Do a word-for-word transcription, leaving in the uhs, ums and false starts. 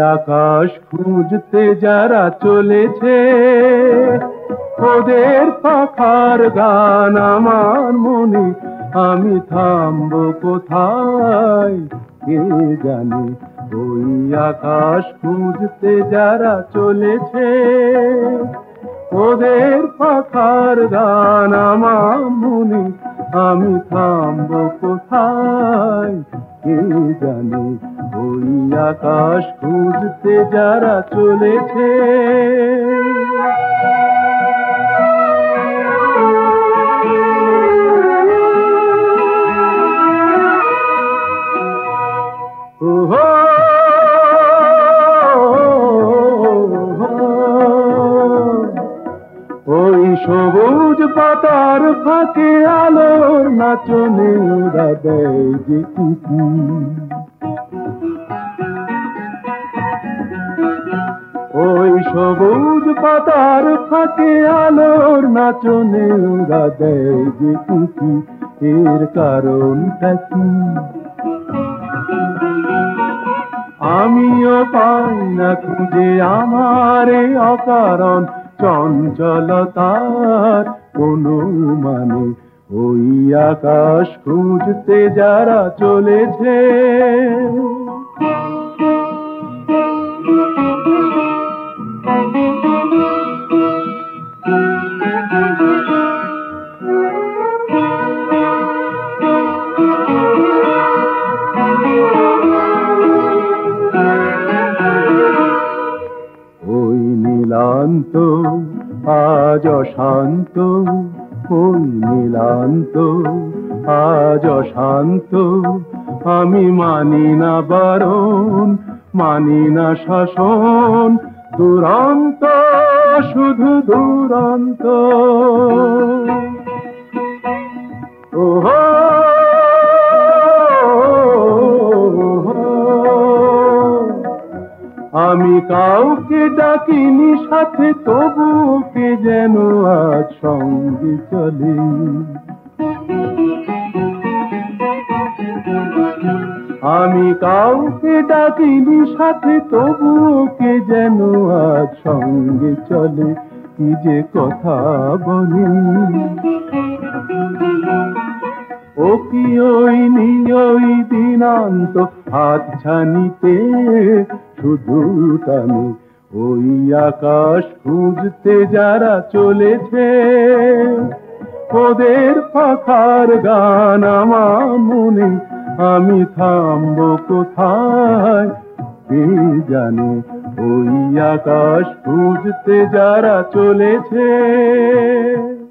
আকাশ খুঁজতে যারা চলেছে, ওদের পাখার গান আমার মনে, আমি থামবো কোথায় কে জানে। ওই আকাশ খুঁজতে যারা চলেছে, ওদের পাখার গান আমার মনে, আমি থামবো কোথায় কে জানে। ওই আকাশ খুঁজতে যারা চলেছে। ওই সবুজ পাতার ফাঁকে আলোর নাচনে ওরা দেয় যে উঁকি, ওই সবুজ পাতার ফাঁকে আলোর নাচনে ওরা দেয় যে উঁকি। এর কারণটা কি আমিও পাই না খুঁজে, আমার অকারণ চঞ্চলতার কোনো মানে। ওই আকাশ খুঁজতে যারা চলেছে, ওই নীলান্ত আজ অশান্ত, ওই নীলান্ত আজ অশান্ত। আমি মানি না বারণ, মানি না শাসন, দুরন্ত শুধু দুরন্ত। ওহো আমি কাউকে ডাকিনি সাথে, তবু কে যেন আজ সঙ্গে চলে। আমি কাউকে ডাকিনি সাথে, তবু কে যেন আজ সঙ্গে চলে। কি যে কথা বলি, ও কি ওই নিয়ই দিনান্ত হাতছানিতে শুধু টানে। ওই আকাশ খুঁজতে যারা চলেছে, ওদের পাখার গান আমার মনে, আমি থামবো কোথায় কে জানে। ওই আকাশ খুঁজতে যারা চলেছে।